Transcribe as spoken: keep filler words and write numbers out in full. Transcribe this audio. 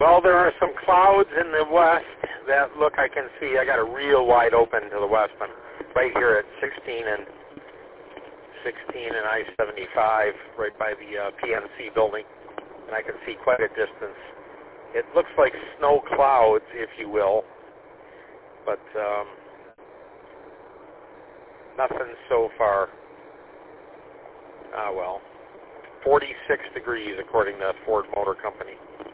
Well, there are some clouds in the west that look, I can see. I got a real wide open to the west. I'm right here at sixteen and sixteen and I seventy-five, right by the uh, P N C building, and I can see quite a distance. It looks like snow clouds, if you will, but um, nothing so far. Ah, well, forty-six degrees according to Ford Motor Company.